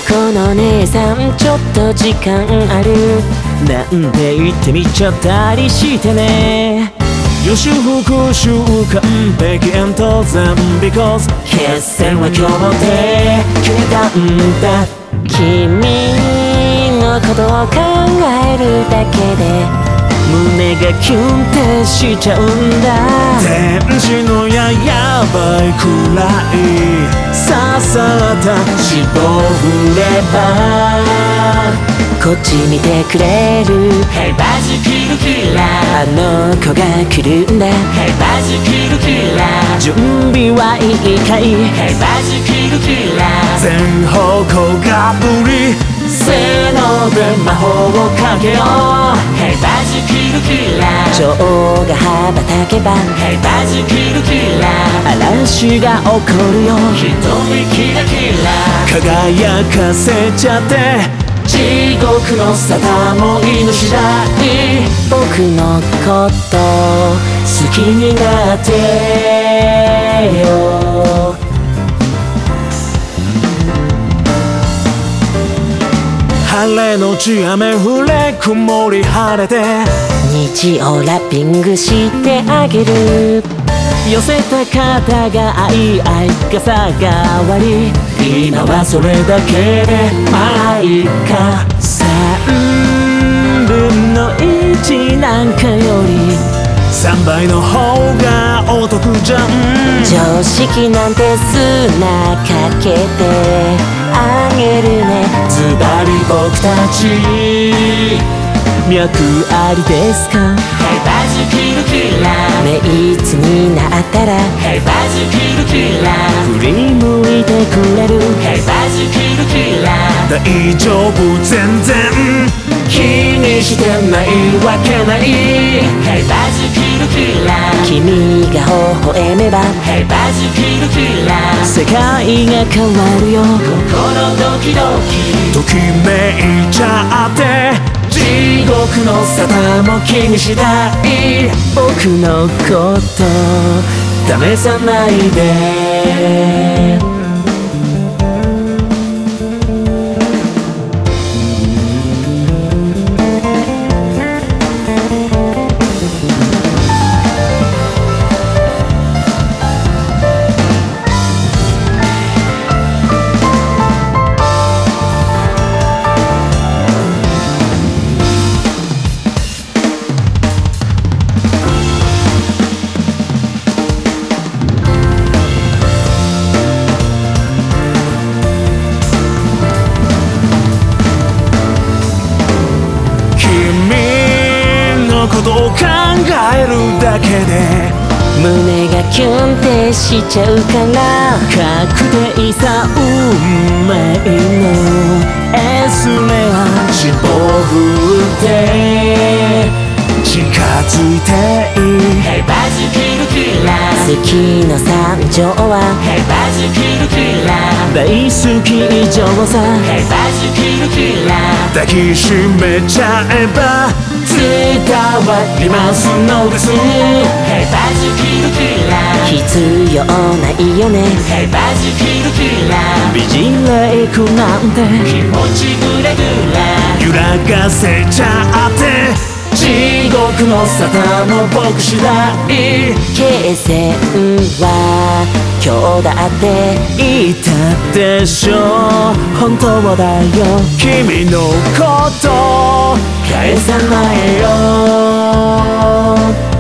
この姉さんちょっと時間あるなんて言ってみちゃったりしてね。 予習復習完璧円当然 Because 決戦は今日で決めたんだ。君のことを考えるだけで胸がキュンってしちゃうんだ。 天使のやばいくらい刺さった尻尾振ればこっち見てくれる Hey バジキルキラあの子が来るんだ。 Hey バジキルキラ準備はいいかい Hey バジキルキラ全方向がぶりせーので魔法をかけよう。 Hey バジキルキラ女王が羽ばたけば Hey バジキルキラ嵐が起こるよ。 瞳キラキラ輝かせちゃって地獄の沙汰も命次第僕のこと好きになってよ。 晴れのち雨降れ曇り晴れて虹をラッピングしてあげる。寄せた肩が愛傘代わり今はそれだけでまあいいか。3分の1なんかより 3倍の方がお得じゃん。 常識なんて砂かけてあげるね。ズバリ僕たち脈ありですか。 Hey バジキルキラメイツになったら Hey バジキルキラ振り向いてくれる。 Hey バジキルキラ大丈夫全然気にしてないわけない。 Hey バジキルキラ君が微笑めば Hey バジキルキラ世界が変わるよ。 心ドキドキときめいちゃって地獄の沙汰も気にしない僕のこと試さないで。 ことを考えるだけで胸がキュンってしちゃうから確定さ運命のエスレア尻尾振って近づいていい Hey バジキルキラ関の山頂は Hey バジキルキラ大好き以上さ Hey バジキルキラ抱きしめちゃえば伝わりますのです Hey バジキルキラ必要ないよね Hey バジキルキラ美人レイクなんて気持ちグラグラ揺らがせちゃって地獄の沙汰も僕次第決戦は今日だって言ったでしょ本当だよ君のこと返さないよ